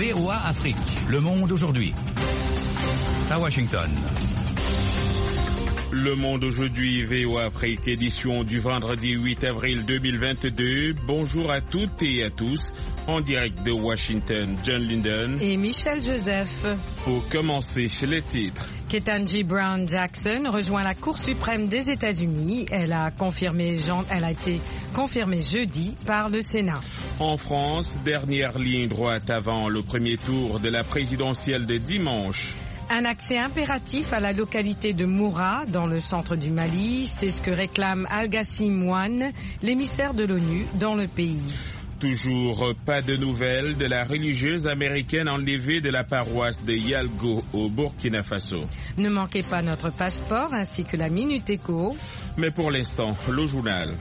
VOA Afrique, le monde aujourd'hui. À Washington. Le monde aujourd'hui, VOA Afrique, édition du vendredi 8 avril 2022. Bonjour à toutes et à tous. En direct de Washington, John Linden et Michel Joseph. Pour commencer, les titres. Ketanji Brown Jackson rejoint la Cour suprême des États-Unis. Elle a été confirmée jeudi par le Sénat. En France, dernière ligne droite avant le premier tour de la présidentielle de dimanche. Un accès impératif à la localité de Moura, dans le centre du Mali, c'est ce que réclame Al-Gassim Ouane, l'émissaire de l'ONU dans le pays. Toujours pas de nouvelles de la religieuse américaine enlevée de la paroisse de Yalgo au Burkina Faso. Ne manquez pas notre passeport ainsi que la Minute Éco. Mais pour l'instant, le journal.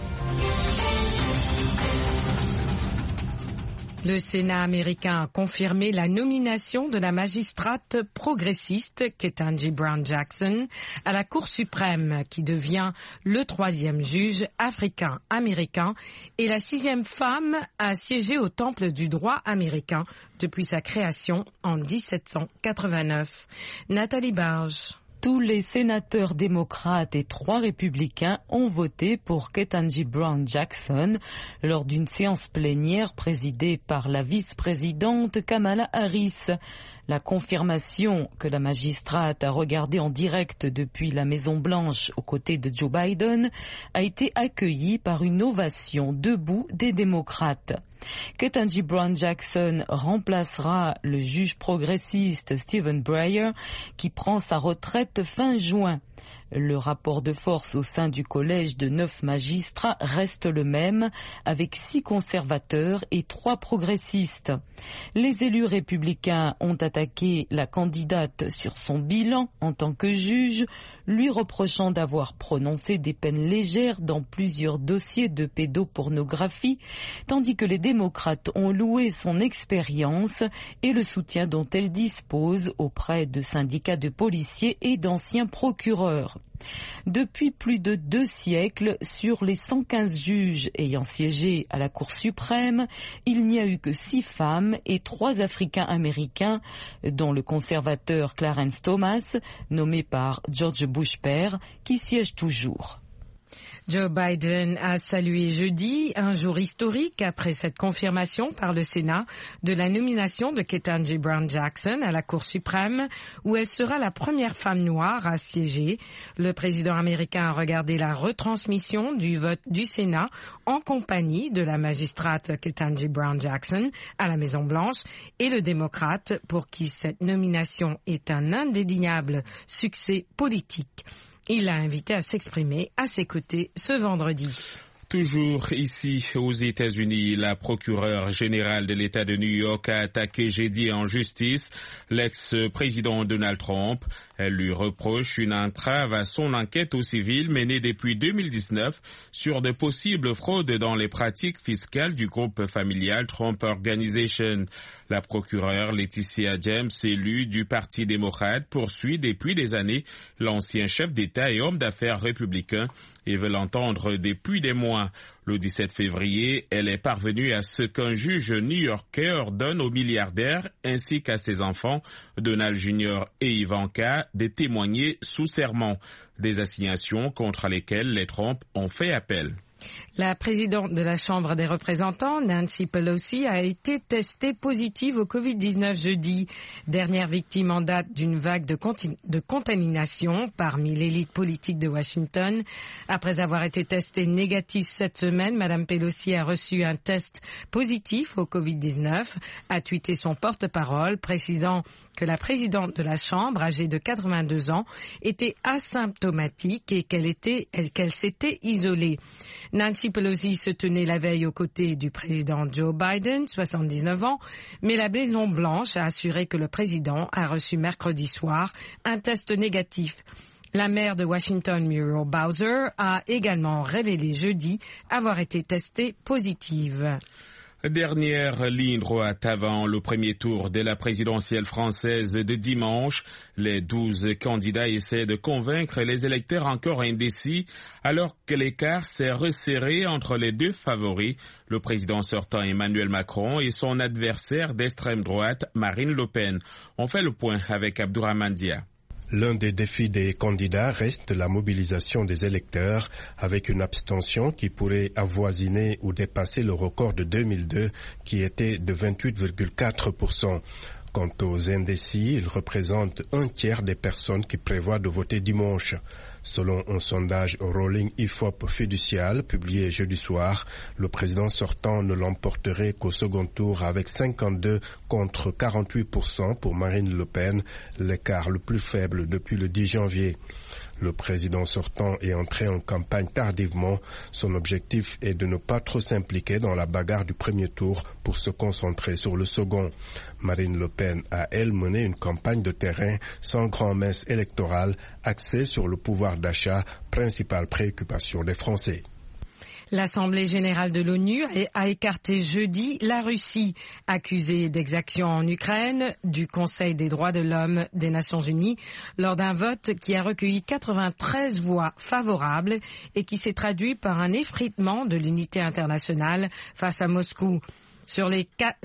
Le Sénat américain a confirmé la nomination de la magistrate progressiste Ketanji Brown Jackson à la Cour suprême, qui devient le 3e juge africain-américain et la 6e femme à siéger au Temple du droit américain depuis sa création en 1789. Nathalie Barge. Tous les sénateurs démocrates et 3 républicains ont voté pour Ketanji Brown Jackson lors d'une séance plénière présidée par la vice-présidente Kamala Harris. La confirmation que la magistrate a regardée en direct depuis la Maison-Blanche aux côtés de Joe Biden a été accueillie par une ovation debout des démocrates. Ketanji Brown Jackson remplacera le juge progressiste Stephen Breyer qui prend sa retraite fin juin. Le rapport de force au sein du collège de 9 magistrats reste le même, avec 6 conservateurs et 3 progressistes. Les élus républicains ont attaqué la candidate sur son bilan en tant que juge, lui reprochant d'avoir prononcé des peines légères dans plusieurs dossiers de pédopornographie, tandis que les démocrates ont loué son expérience et le soutien dont elle dispose auprès de syndicats de policiers et d'anciens procureurs. Depuis plus de 2 siècles, sur les 115 juges ayant siégé à la Cour suprême, il n'y a eu que 6 femmes et 3 Africains-Américains, dont le conservateur Clarence Thomas, nommé par George Bush père, qui siège toujours. Joe Biden a salué jeudi un jour historique après cette confirmation par le Sénat de la nomination de Ketanji Brown Jackson à la Cour suprême, où elle sera la première femme noire à siéger. Le président américain a regardé la retransmission du vote du Sénat en compagnie de la magistrate Ketanji Brown Jackson à la Maison-Blanche et le démocrate pour qui cette nomination est un indéniable succès politique. Il l'a invité à s'exprimer à ses côtés ce vendredi. Toujours ici aux États-Unis, la procureure générale de l'État de New York a attaqué jeudi en justice l'ex-président Donald Trump. Elle lui reproche une entrave à son enquête au civil menée depuis 2019 sur de possibles fraudes dans les pratiques fiscales du groupe familial Trump Organization. La procureure Laetitia James, élue du Parti démocrate, poursuit depuis des années l'ancien chef d'État et homme d'affaires républicain et veut l'entendre depuis des mois. Le 17 février, elle est parvenue à ce qu'un juge new-yorkais ordonne aux milliardaires ainsi qu'à ses enfants, Donald Jr. et Ivanka, de témoigner sous serment. Des assignations contre lesquelles les Trump ont fait appel. La présidente de la Chambre des représentants, Nancy Pelosi, a été testée positive au Covid-19 jeudi. Dernière victime en date d'une vague de contamination parmi l'élite politique de Washington. Après avoir été testée négative cette semaine, Mme Pelosi a reçu un test positif au Covid-19, a tweeté son porte-parole, précisant que la présidente de la Chambre, âgée de 82 ans, était asymptomatique et qu'elle s'était isolée. Nancy Pelosi se tenait la veille aux côtés du président Joe Biden, 79 ans, mais la Maison-Blanche a assuré que le président a reçu mercredi soir un test négatif. La maire de Washington, Muriel Bowser, a également révélé jeudi avoir été testée positive. Dernière ligne droite avant le premier tour de la présidentielle française de dimanche. Les 12 candidats essaient de convaincre les électeurs encore indécis alors que l'écart s'est resserré entre les deux favoris, le président sortant Emmanuel Macron et son adversaire d'extrême droite Marine Le Pen. On fait le point avec Abdourahmane Dia. L'un des défis des candidats reste la mobilisation des électeurs avec une abstention qui pourrait avoisiner ou dépasser le record de 2002 qui était de 28,4%. Quant aux indécis, ils représentent un tiers des personnes qui prévoient de voter dimanche. Selon un sondage Rolling IFOP fiducial publié jeudi soir, le président sortant ne l'emporterait qu'au second tour avec 52 contre 48% pour Marine Le Pen, l'écart le plus faible depuis le 10 janvier. Le président sortant est entré en campagne tardivement. Son objectif est de ne pas trop s'impliquer dans la bagarre du premier tour pour se concentrer sur le second. Marine Le Pen a, elle, mené une campagne de terrain sans grand-messe électorale axée sur le pouvoir d'achat, principale préoccupation des Français. L'Assemblée générale de l'ONU a écarté jeudi la Russie, accusée d'exactions en Ukraine, du Conseil des droits de l'homme des Nations unies, lors d'un vote qui a recueilli 93 voix favorables et qui s'est traduit par un effritement de l'unité internationale face à Moscou. Sur les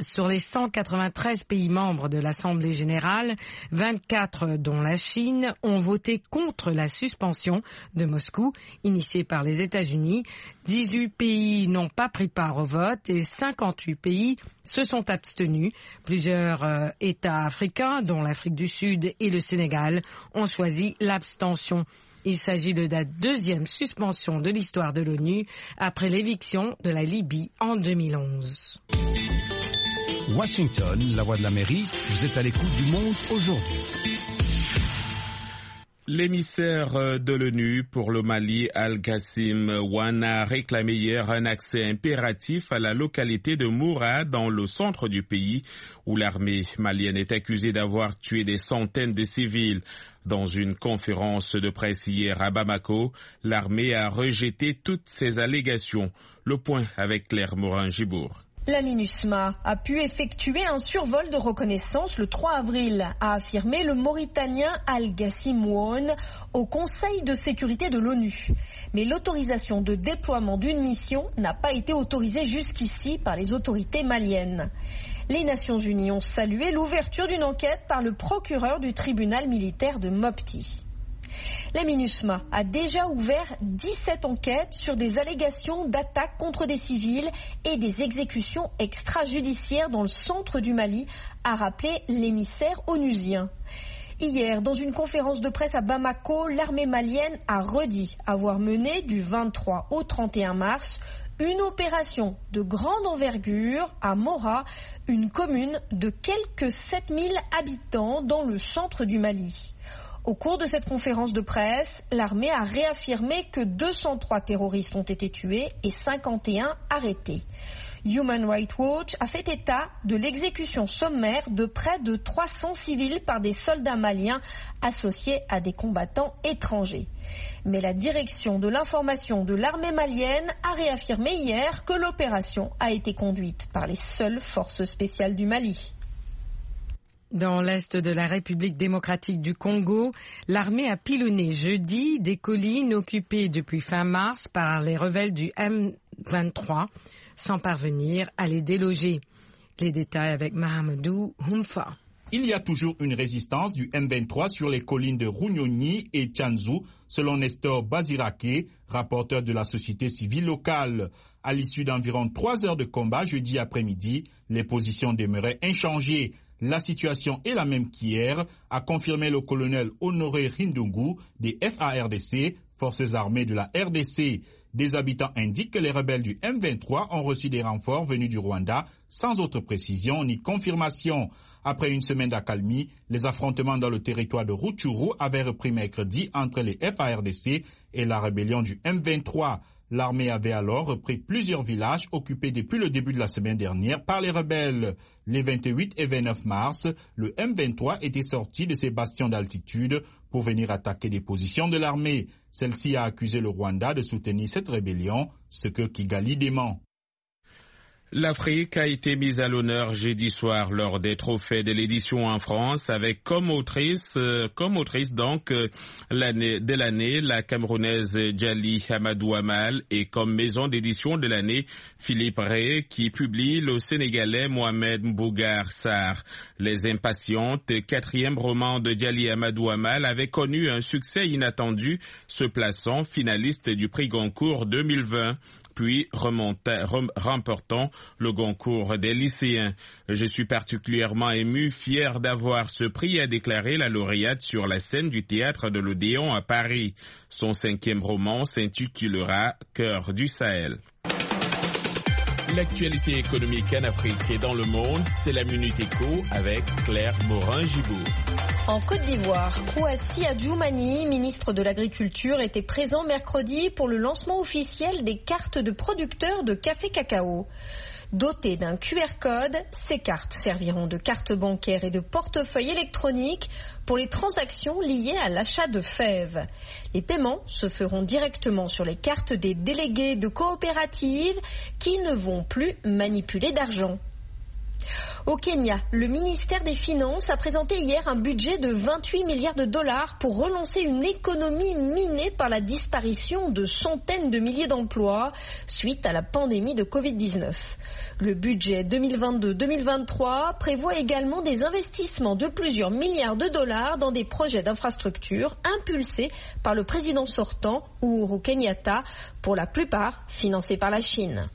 193 pays membres de l'Assemblée générale, 24, dont la Chine, ont voté contre la suspension de Moscou, initiée par les États-Unis. 18 pays n'ont pas pris part au vote et 58 pays se sont abstenus. Plusieurs États africains, dont l'Afrique du Sud et le Sénégal, ont choisi l'abstention. Il s'agit de la deuxième suspension de l'histoire de l'ONU après l'éviction de la Libye en 2011. Washington, la voix de l'Amérique, vous êtes à l'écoute du monde aujourd'hui. L'émissaire de l'ONU pour le Mali, Al-Gassim Wan, a réclamé hier un accès impératif à la localité de Moura dans le centre du pays où l'armée malienne est accusée d'avoir tué des centaines de civils. Dans une conférence de presse hier à Bamako, l'armée a rejeté toutes ces allégations. Le point avec Claire Morin-Gibour. La MINUSMA a pu effectuer un survol de reconnaissance le 3 avril, a affirmé le Mauritanien Al-Gassim Wan au Conseil de sécurité de l'ONU. Mais l'autorisation de déploiement d'une mission n'a pas été autorisée jusqu'ici par les autorités maliennes. Les Nations Unies ont salué l'ouverture d'une enquête par le procureur du tribunal militaire de Mopti. La MINUSMA a déjà ouvert 17 enquêtes sur des allégations d'attaques contre des civils et des exécutions extrajudiciaires dans le centre du Mali, a rappelé l'émissaire onusien. Hier, dans une conférence de presse à Bamako, l'armée malienne a redit avoir mené du 23 au 31 mars une opération de grande envergure à Mora, une commune de quelques 7000 habitants dans le centre du Mali. Au cours de cette conférence de presse, l'armée a réaffirmé que 203 terroristes ont été tués et 51 arrêtés. Human Rights Watch a fait état de l'exécution sommaire de près de 300 civils par des soldats maliens associés à des combattants étrangers. Mais la direction de l'information de l'armée malienne a réaffirmé hier que l'opération a été conduite par les seules forces spéciales du Mali. Dans l'est de la République démocratique du Congo, l'armée a pilonné jeudi des collines occupées depuis fin mars par les rebelles du M23, sans parvenir à les déloger. Les détails avec Mahamadou Humfa. Il y a toujours une résistance du M23 sur les collines de Runyoni et Tchanzu, selon Nestor Bazirake, rapporteur de la société civile locale. À l'issue d'environ 3 heures de combat jeudi après-midi, les positions demeuraient inchangées. La situation est la même qu'hier, a confirmé le colonel Honoré Rindungu des FARDC, Forces armées de la RDC. Des habitants indiquent que les rebelles du M23 ont reçu des renforts venus du Rwanda, sans autre précision ni confirmation. Après une semaine d'accalmie, les affrontements dans le territoire de Rutshuru avaient repris mercredi entre les FARDC et la rébellion du M23. L'armée avait alors repris plusieurs villages occupés depuis le début de la semaine dernière par les rebelles. Les 28 et 29 mars, le M23 était sorti de ses bastions d'altitude pour venir attaquer des positions de l'armée. Celle-ci a accusé le Rwanda de soutenir cette rébellion, ce que Kigali dément. L'Afrique a été mise à l'honneur jeudi soir lors des trophées de l'édition en France avec comme autrice de l'année la Camerounaise Djali Amadou Amal et comme maison d'édition de l'année Philippe Ray qui publie le Sénégalais Mohamed Mbougar Sarr. Les Impatientes, 4e roman de Djali Amadou Amal, avait connu un succès inattendu, se plaçant finaliste du prix Goncourt 2020. Puis remportant le Goncourt des lycéens. Je suis particulièrement ému, fier d'avoir ce prix, a déclaré la lauréate sur la scène du théâtre de l'Odéon à Paris. Son 5e roman s'intitulera Cœur du Sahel. L'actualité économique en Afrique et dans le monde, c'est la Minute Éco avec Claire Morin-Gibourg. En Côte d'Ivoire, Kouassi Adjoumani, ministre de l'Agriculture, était présent mercredi pour le lancement officiel des cartes de producteurs de café cacao. Dotées d'un QR code, ces cartes serviront de carte bancaire et de portefeuille électronique pour les transactions liées à l'achat de fèves. Les paiements se feront directement sur les cartes des délégués de coopératives qui ne vont plus manipuler d'argent. Au Kenya, le ministère des Finances a présenté hier un budget de 28 milliards de dollars pour relancer une économie minée par la disparition de centaines de milliers d'emplois suite à la pandémie de Covid-19. Le budget 2022-2023 prévoit également des investissements de plusieurs milliards de dollars dans des projets d'infrastructures impulsés par le président sortant, Uhuru Kenyatta, pour la plupart financés par la Chine.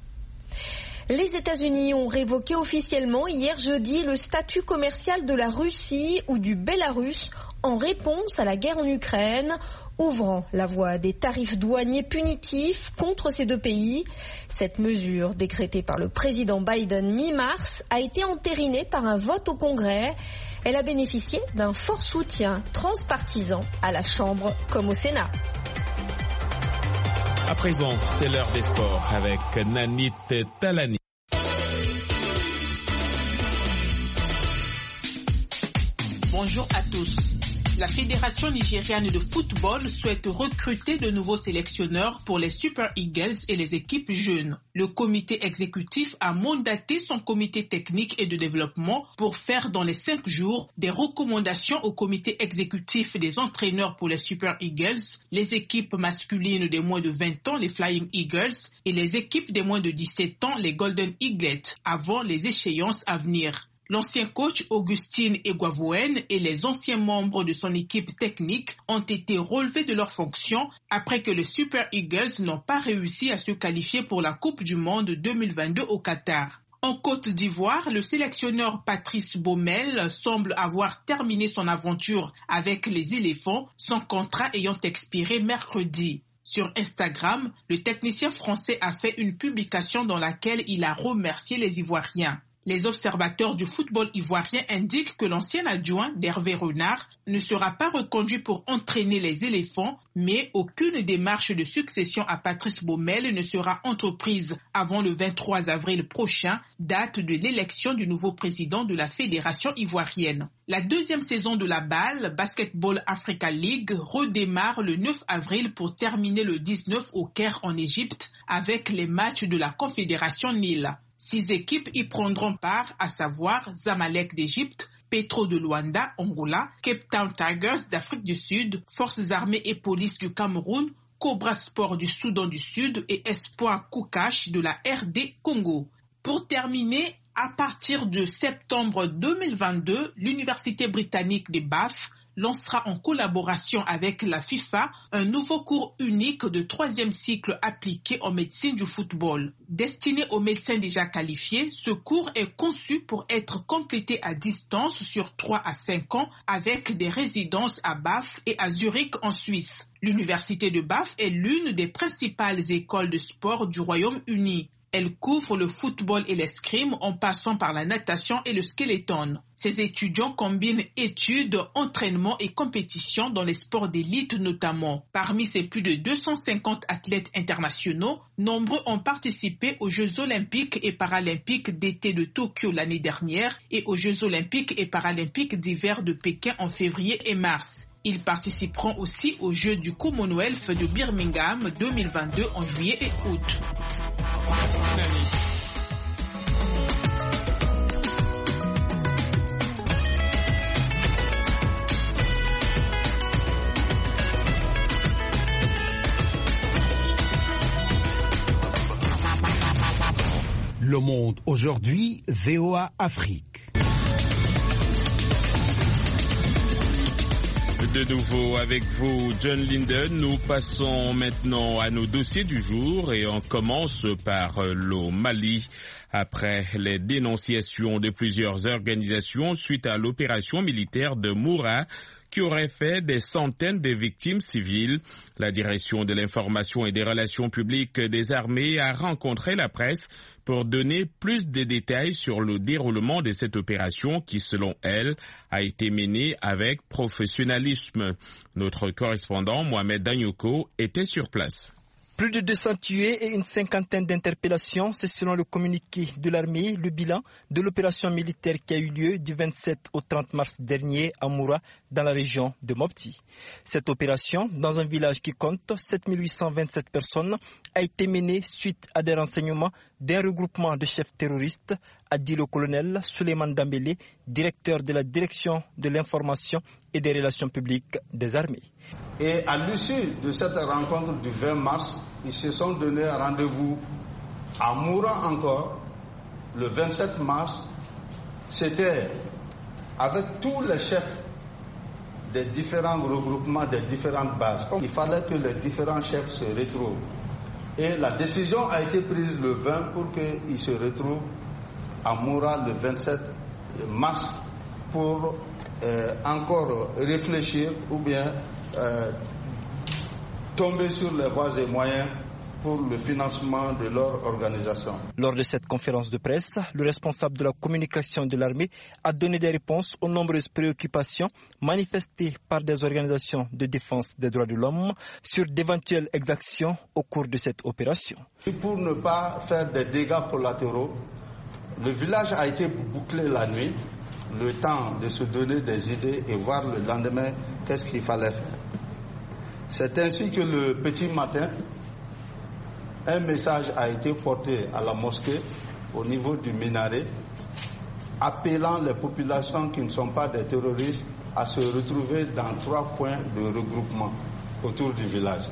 Les États-Unis ont révoqué officiellement hier jeudi le statut commercial de la Russie ou du Bélarus en réponse à la guerre en Ukraine, ouvrant la voie à des tarifs douaniers punitifs contre ces deux pays. Cette mesure, décrétée par le président Biden mi-mars, a été entérinée par un vote au Congrès. Elle a bénéficié d'un fort soutien transpartisan à la Chambre comme au Sénat. À présent, c'est l'heure des sports avec Nanit Talani. Bonjour à tous. La Fédération nigériane de football souhaite recruter de nouveaux sélectionneurs pour les Super Eagles et les équipes jeunes. Le comité exécutif a mandaté son comité technique et de développement pour faire dans les 5 jours des recommandations au comité exécutif des entraîneurs pour les Super Eagles, les équipes masculines des moins de 20 ans, les Flying Eagles, et les équipes des moins de 17 ans, les Golden Eaglets, avant les échéances à venir. L'ancien coach Augustine Eguavoen et les anciens membres de son équipe technique ont été relevés de leurs fonctions après que les Super Eagles n'ont pas réussi à se qualifier pour la Coupe du Monde 2022 au Qatar. En Côte d'Ivoire, le sélectionneur Patrice Baumel semble avoir terminé son aventure avec les éléphants, son contrat ayant expiré mercredi. Sur Instagram, le technicien français a fait une publication dans laquelle il a remercié les Ivoiriens. Les observateurs du football ivoirien indiquent que l'ancien adjoint d'Hervé Renard ne sera pas reconduit pour entraîner les éléphants, mais aucune démarche de succession à Patrice Baumel ne sera entreprise avant le 23 avril prochain, date de l'élection du nouveau président de la Fédération ivoirienne. La deuxième saison de la BAL, Basketball Africa League, redémarre le 9 avril pour terminer le 19 au Caire en Égypte avec les matchs de la Confédération Nil. 6 équipes y prendront part, à savoir Zamalek d'Égypte, Petro de Luanda, Angola, Cape Town Tigers d'Afrique du Sud, Forces armées et police du Cameroun, Cobra Sport du Soudan du Sud et Espoir Koukache de la RD Congo. Pour terminer, à partir de septembre 2022, l'Université britannique de Bath lancera en collaboration avec la FIFA un nouveau cours unique de 3e cycle appliqué en médecine du football. Destiné aux médecins déjà qualifiés, ce cours est conçu pour être complété à distance sur 3 à 5 ans avec des résidences à Bath et à Zurich en Suisse. L'Université de Bath est l'une des principales écoles de sport du Royaume-Uni. Elle couvre le football et l'escrime en passant par la natation et le skeleton. Ces étudiants combinent études, entraînement et compétition dans les sports d'élite notamment. Parmi ces plus de 250 athlètes internationaux, nombreux ont participé aux Jeux olympiques et paralympiques d'été de Tokyo l'année dernière et aux Jeux olympiques et paralympiques d'hiver de Pékin en février et mars. Ils participeront aussi aux Jeux du Commonwealth de Birmingham 2022 en juillet et août. Le Monde aujourd'hui, VOA Afrique. De nouveau avec vous, John Linden. Nous passons maintenant à nos dossiers du jour et on commence par le Mali. Après les dénonciations de plusieurs organisations suite à l'opération militaire de Moura, qui aurait fait des centaines de victimes civiles, la direction de l'information et des relations publiques des armées a rencontré la presse pour donner plus de détails sur le déroulement de cette opération qui, selon elle, a été menée avec professionnalisme. Notre correspondant Mohamed Danyoko était sur place. Plus de 200 tués et une cinquantaine d'interpellations, c'est selon le communiqué de l'armée le bilan de l'opération militaire qui a eu lieu du 27 au 30 mars dernier à Moura, dans la région de Mopti. Cette opération, dans un village qui compte 7827 personnes, a été menée suite à des renseignements d'un regroupement de chefs terroristes, a dit le colonel Souleymane Dambélé, directeur de la direction de l'information et des relations publiques des armées. Et à l'issue de cette rencontre du 20 mars, ils se sont donné rendez-vous à Moura encore, le 27 mars. C'était avec tous les chefs des différents regroupements, des différentes bases. Il fallait que les différents chefs se retrouvent. Et la décision a été prise le 20 pour qu'ils se retrouvent à Moura le 27 mars pour encore réfléchir ou bien tomber sur les voies et moyens pour le financement de leur organisation. Lors de cette conférence de presse, le responsable de la communication de l'armée a donné des réponses aux nombreuses préoccupations manifestées par des organisations de défense des droits de l'homme sur d'éventuelles exactions au cours de cette opération. Et pour ne pas faire des dégâts collatéraux, le village a été bouclé la nuit, le temps de se donner des idées et voir le lendemain qu'est-ce qu'il fallait faire. C'est ainsi que le petit matin, un message a été porté à la mosquée au niveau du minaret, appelant les populations qui ne sont pas des terroristes à se retrouver dans 3 points de regroupement autour du village.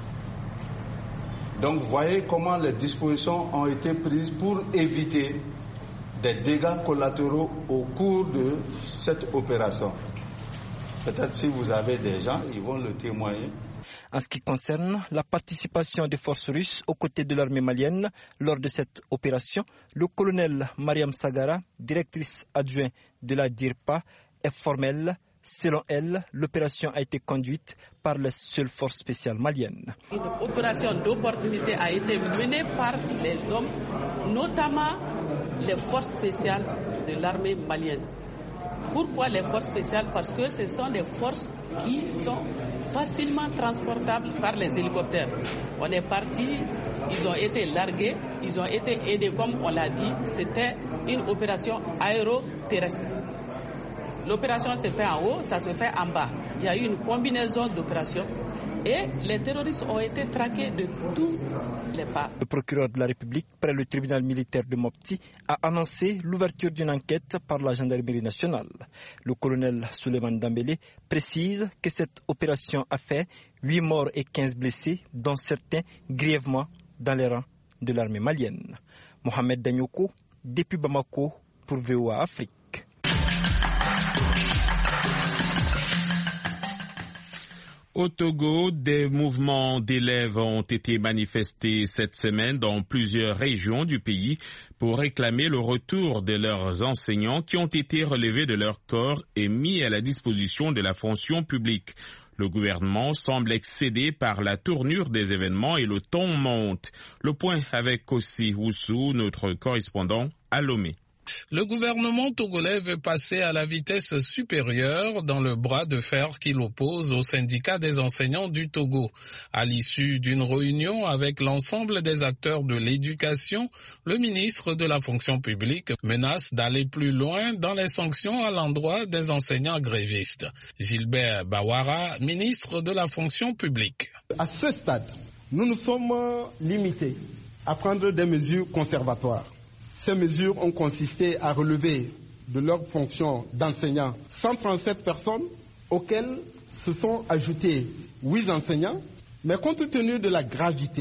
Donc voyez comment les dispositions ont été prises pour éviter des dégâts collatéraux au cours de cette opération. Peut-être si vous avez des gens, ils vont le témoigner. En ce qui concerne la participation des forces russes aux côtés de l'armée malienne lors de cette opération, le colonel Mariam Sagara, directrice adjointe de la DIRPA, est formelle. Selon elle, l'opération a été conduite par les seules forces spéciales maliennes. Une opération d'opportunité a été menée par les hommes, notamment les forces spéciales de l'armée malienne. Pourquoi les forces spéciales? Parce que ce sont des forces qui sont facilement transportables par les hélicoptères. On est parti, ils ont été largués, ils ont été aidés comme on l'a dit. C'était une opération aéroterrestre. L'opération se fait en haut, ça se fait en bas. Il y a eu une combinaison d'opérations et les terroristes ont été traqués de tous les pas. Le procureur de la République, près le tribunal militaire de Mopti, a annoncé l'ouverture d'une enquête par la gendarmerie nationale. Le colonel Souleymane Dambélé précise que cette opération a fait 8 morts et 15 blessés, dont certains grièvement dans les rangs de l'armée malienne. Mohamed Danyoko, depuis Bamako, pour VOA Afrique. Au Togo, des mouvements d'élèves ont été manifestés cette semaine dans plusieurs régions du pays pour réclamer le retour de leurs enseignants qui ont été relevés de leur corps et mis à la disposition de la fonction publique. Le gouvernement semble excédé par la tournure des événements et le ton monte. Le point avec Kossi Oussou, notre correspondant à Lomé. Le gouvernement togolais veut passer à la vitesse supérieure dans le bras de fer qu'il oppose au syndicat des enseignants du Togo. À l'issue d'une réunion avec l'ensemble des acteurs de l'éducation, le ministre de la fonction publique menace d'aller plus loin dans les sanctions à l'endroit des enseignants grévistes. Gilbert Bawara, ministre de la fonction publique. À ce stade, nous nous sommes limités à prendre des mesures conservatoires. Ces mesures ont consisté à relever de leurs fonctions d'enseignants 137 personnes, auxquelles se sont ajoutés 8 enseignants. Mais compte tenu de la gravité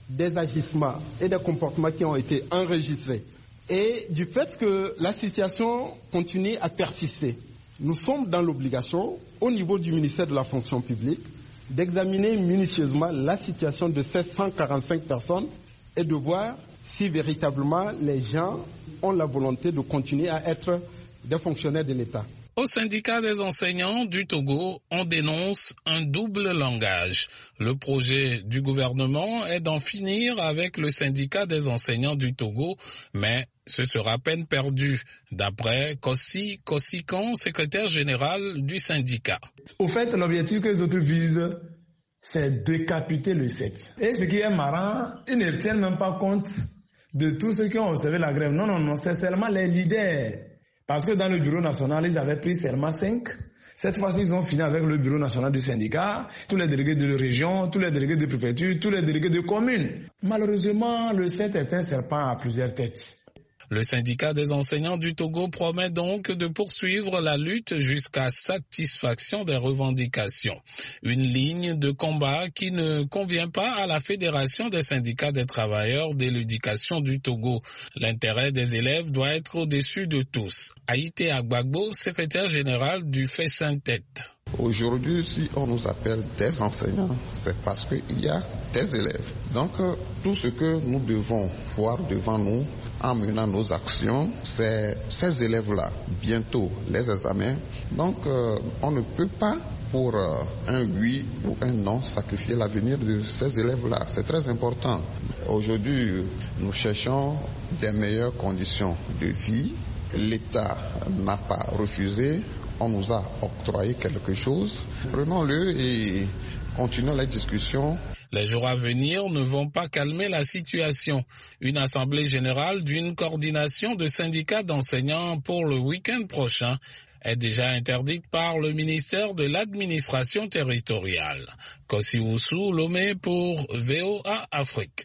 des agissements et des comportements qui ont été enregistrés et du fait que la situation continue à persister, nous sommes dans l'obligation, au niveau du ministère de la fonction publique, d'examiner minutieusement la situation de ces 145 personnes et de voir si véritablement les gens ont la volonté de continuer à être des fonctionnaires de l'État. Au syndicat des enseignants du Togo, on dénonce un double langage. Le projet du gouvernement est d'en finir avec le syndicat des enseignants du Togo, mais ce sera peine perdue, d'après Kossi Kossikan, secrétaire général du syndicat. Au fait, l'objectif que les autres visent, c'est décapiter le sexe. Et ce qui est marrant, ils ne tiennent même pas compte de tous ceux qui ont observé la grève. Non, c'est seulement les leaders. Parce que dans le bureau national, ils avaient pris seulement 5. Cette fois-ci, ils ont fini avec le bureau national du syndicat, tous les délégués de région, tous les délégués de préfecture, tous les délégués de communes. Malheureusement, le 7 est un serpent à plusieurs têtes. Le syndicat des enseignants du Togo promet donc de poursuivre la lutte jusqu'à satisfaction des revendications. Une ligne de combat qui ne convient pas à la Fédération des syndicats des travailleurs de l'éducation du Togo. L'intérêt des élèves doit être au-dessus de tous. Haïté Agbagbo, secrétaire général du FESINTET. Aujourd'hui, si on nous appelle des enseignants, c'est parce qu'il y a des élèves. Donc, tout ce que nous devons voir devant nous en menant nos actions, c'est ces élèves-là. Bientôt, les examens. Donc, on ne peut pas, pour un oui ou un non, sacrifier l'avenir de ces élèves-là. C'est très important. Aujourd'hui, nous cherchons des meilleures conditions de vie. L'État n'a pas refusé. On nous a octroyé quelque chose. Prenons-le et continuons la discussion. Les jours à venir ne vont pas calmer la situation. Une assemblée générale d'une coordination de syndicats d'enseignants pour le week-end prochain est déjà interdite par le ministère de l'administration territoriale. Kossi Oussou, Lomé pour VOA Afrique.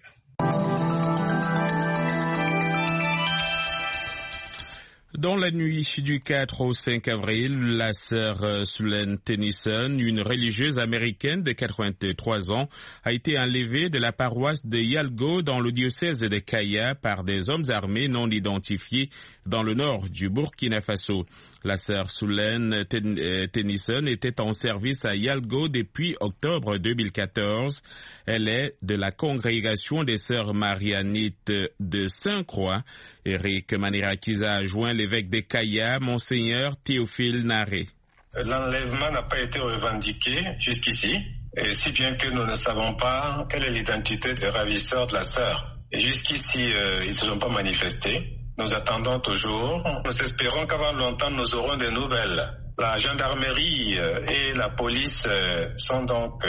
Dans la nuit du 4 au 5 avril, la sœur Sulen Tennyson, une religieuse américaine de 83 ans, a été enlevée de la paroisse de Yalgo dans le diocèse de Kaya par des hommes armés non identifiés dans le nord du Burkina Faso. La sœur Sulen Tennyson était en service à Yalgo depuis octobre 2014. Elle est de la congrégation des sœurs marianites de Sainte-Croix. Eric Manirakiza a joint l'évêque de Kaya, Monseigneur Théophile Naré. L'enlèvement n'a pas été revendiqué jusqu'ici, et si bien que nous ne savons pas quelle est l'identité des ravisseurs de la sœur. Et jusqu'ici, ils ne se sont pas manifestés. Nous attendons toujours. Nous espérons qu'avant longtemps, nous aurons des nouvelles. La gendarmerie et la police sont donc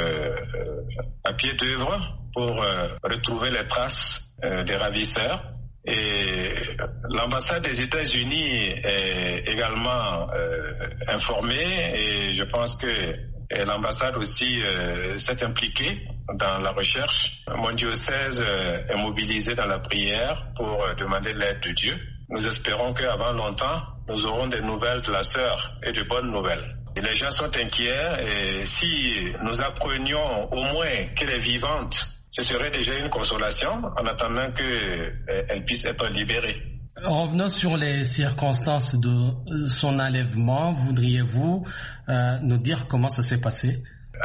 à pied d'œuvre pour retrouver les traces des ravisseurs. Et l'ambassade des États-Unis est également informée et je pense que l'ambassade aussi s'est impliquée dans la recherche. Mon diocèse est mobilisé dans la prière pour demander l'aide de Dieu. Nous espérons qu'avant longtemps, nous aurons des nouvelles de la sœur et de bonnes nouvelles. Et les gens sont inquiets et si nous apprenions au moins qu'elle est vivante, ce serait déjà une consolation en attendant qu'elle puisse être libérée. Revenons sur les circonstances de son enlèvement. Voudriez-vous nous dire comment ça s'est passé?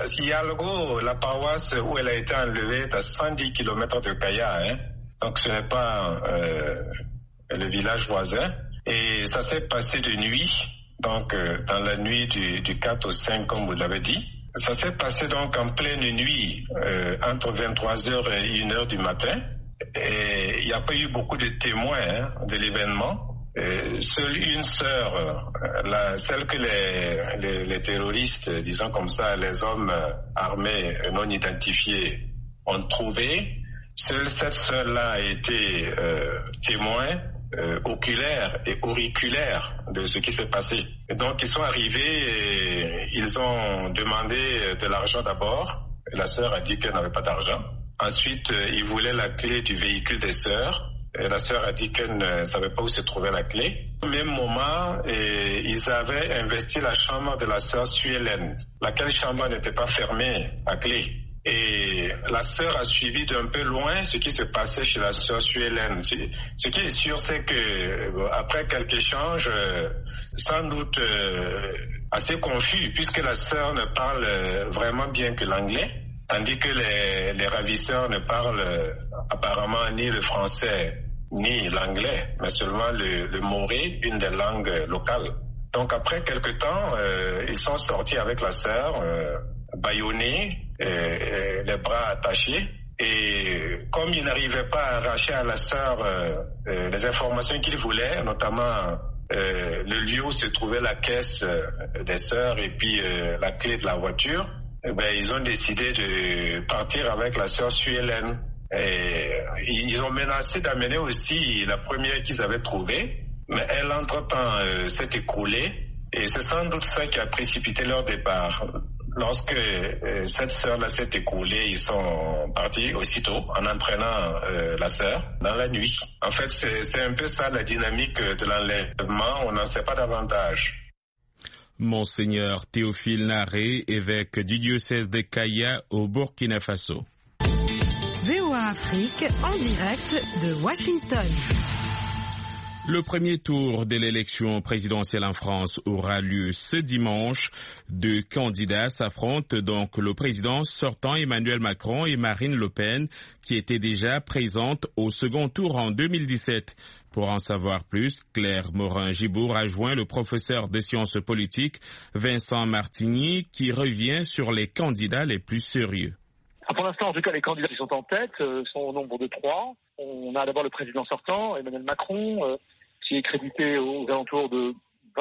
Yalgo, la paroisse où elle a été enlevée, est à 110 km de Kaya. Donc ce n'est pas le village voisin. Et ça s'est passé de nuit, donc dans la nuit du 4 au 5, comme vous l'avez dit. Ça s'est passé donc en pleine nuit, entre 23h et 1h du matin. Et il n'y a pas eu beaucoup de témoins de l'événement. Seule une sœur, celle que les terroristes, disons comme ça, les hommes armés non identifiés ont trouvée. Seule cette sœur-là a été témoin oculaire et auriculaire de ce qui s'est passé. Et donc ils sont arrivés et ils ont demandé de l'argent d'abord. La sœur a dit qu'elle n'avait pas d'argent. Ensuite, ils voulaient la clé du véhicule des sœurs. Et la sœur a dit qu'elle ne savait pas où se trouvait la clé. Au même moment, ils avaient investi la chambre de la sœur Suelen, laquelle chambre n'était pas fermée à clé. Et la sœur a suivi d'un peu loin ce qui se passait chez la sœur Sue Ellen. Ce qui est sûr, c'est que après quelques échanges, sans doute assez confus, puisque la sœur ne parle vraiment bien que l'anglais, tandis que les ravisseurs ne parlent apparemment ni le français ni l'anglais, mais seulement le moré, une des langues locales. Donc après quelque temps, ils sont sortis avec la sœur, bâillonnés, les bras attachés. Et comme ils n'arrivaient pas à arracher à la sœur les informations qu'ils voulaient, notamment le lieu où se trouvait la caisse des sœurs et puis la clé de la voiture, ils ont décidé de partir avec la sœur Sue Ellen. Et ils ont menacé d'amener aussi la première qu'ils avaient trouvée, mais elle, entre-temps, s'est écroulée. Et c'est sans doute ça qui a précipité leur départ. Lorsque cette sœur-là s'est écoulée, ils sont partis aussitôt en entraînant la sœur dans la nuit. En fait, c'est un peu ça la dynamique de l'enlèvement. On n'en sait pas davantage. Monseigneur Théophile Naré, évêque du diocèse de Kaya au Burkina Faso. VOA Afrique en direct de Washington. Le premier tour de l'élection présidentielle en France aura lieu ce dimanche. Deux candidats s'affrontent, donc le président sortant Emmanuel Macron et Marine Le Pen, qui étaient déjà présentes au second tour en 2017. Pour en savoir plus, Claire Morin-Gibour a joint le professeur de sciences politiques Vincent Martigny, qui revient sur les candidats les plus sérieux. Pour l'instant, en tout cas, les candidats qui sont en tête sont au nombre de 3. On a d'abord le président sortant, Emmanuel Macron, qui est crédité aux alentours de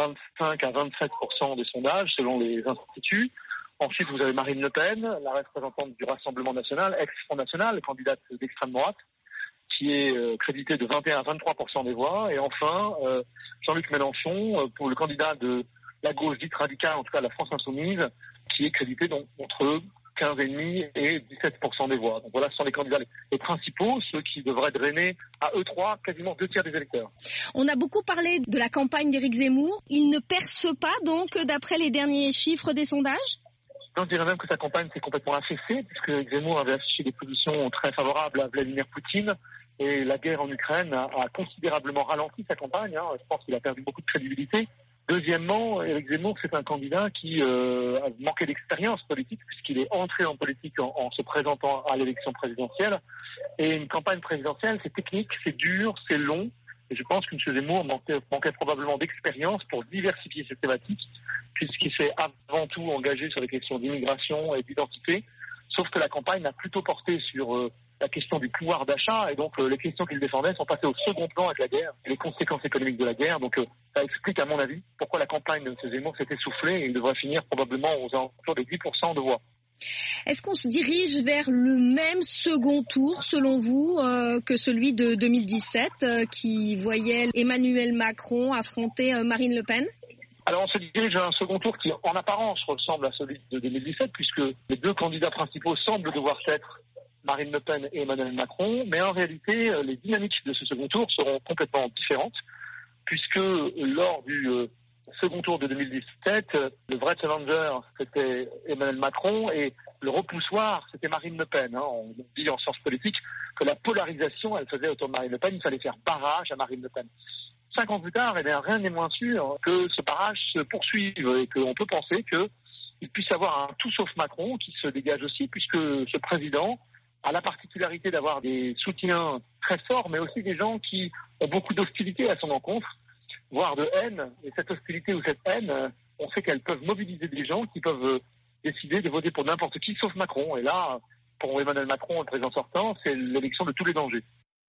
25 à 27% des sondages, selon les instituts. Ensuite, vous avez Marine Le Pen, la représentante du Rassemblement national, ex-Front national, candidate d'extrême droite, qui est crédité de 21 à 23% des voix. Et enfin, Jean-Luc Mélenchon, pour le candidat de la gauche dite radicale, en tout cas la France insoumise, qui est crédité donc entre 15,5% et 17% des voix. Donc voilà, ce sont les candidats les principaux, ceux qui devraient drainer à eux trois quasiment 2/3 des électeurs. On a beaucoup parlé de la campagne d'Éric Zemmour. Il ne perce pas donc d'après les derniers chiffres des sondages ? Je dirais même que sa campagne s'est complètement affaissée, puisque Éric Zemmour avait affiché des positions très favorables à Vladimir Poutine, et la guerre en Ukraine a considérablement ralenti sa campagne. Je pense qu'il a perdu beaucoup de crédibilité. Deuxièmement, Éric Zemmour, c'est un candidat qui a manqué d'expérience politique, puisqu'il est entré en politique en se présentant à l'élection présidentielle. Et une campagne présidentielle, c'est technique, c'est dur, c'est long. Et je pense que M. Zemmour manquait probablement d'expérience pour diversifier ses thématiques, puisqu'il s'est avant tout engagé sur les questions d'immigration et d'identité. Sauf que la campagne a plutôt porté sur la question du pouvoir d'achat, et donc les questions qu'il défendait sont passées au second plan avec la guerre, et les conséquences économiques de la guerre. Donc ça explique, à mon avis, pourquoi la campagne de M. Zemmour s'est essoufflée, et il devrait finir probablement aux alentours de 10% de voix. Est-ce qu'on se dirige vers le même second tour, selon vous, que celui de 2017, qui voyait Emmanuel Macron affronter Marine Le Pen ? Alors on se dirige vers un second tour qui, en apparence, ressemble à celui de 2017, puisque les deux candidats principaux semblent devoir être Marine Le Pen et Emmanuel Macron, mais en réalité, les dynamiques de ce second tour seront complètement différentes, puisque lors du second tour de 2017, le vrai challenger, c'était Emmanuel Macron, et le repoussoir, c'était Marine Le Pen. On dit en sciences politiques que la polarisation, elle faisait autour de Marine Le Pen, il fallait faire barrage à Marine Le Pen. 5 ans plus tard, rien n'est moins sûr que ce barrage se poursuive, et qu'on peut penser qu'il puisse y avoir un tout sauf Macron qui se dégage aussi, puisque ce président a la particularité d'avoir des soutiens très forts, mais aussi des gens qui ont beaucoup d'hostilité à son encontre, voire de haine. Et cette hostilité ou cette haine, on sait qu'elles peuvent mobiliser des gens qui peuvent décider de voter pour n'importe qui, sauf Macron. Et là, pour Emmanuel Macron, le président sortant, c'est l'élection de tous les dangers.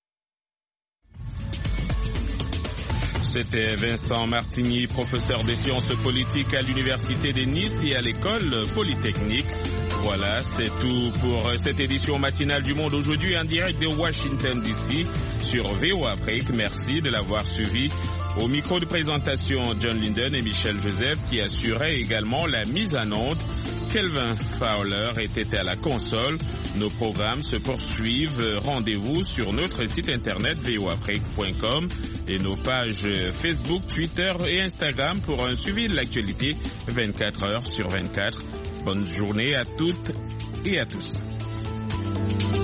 C'était Vincent Martigny, professeur des sciences politiques à l'Université de Nice et à l'École Polytechnique. Voilà, c'est tout pour cette édition matinale du Monde aujourd'hui en direct de Washington DC sur VOA Afrique. Merci de l'avoir suivi. Au micro de présentation, John Linden et Michel Joseph qui assuraient également la mise en onde. Kelvin Fowler était à la console. Nos programmes se poursuivent. Rendez-vous sur notre site internet voafrique.com et nos pages Facebook, Twitter et Instagram pour un suivi de l'actualité 24 heures sur 24. Bonne journée à toutes et à tous.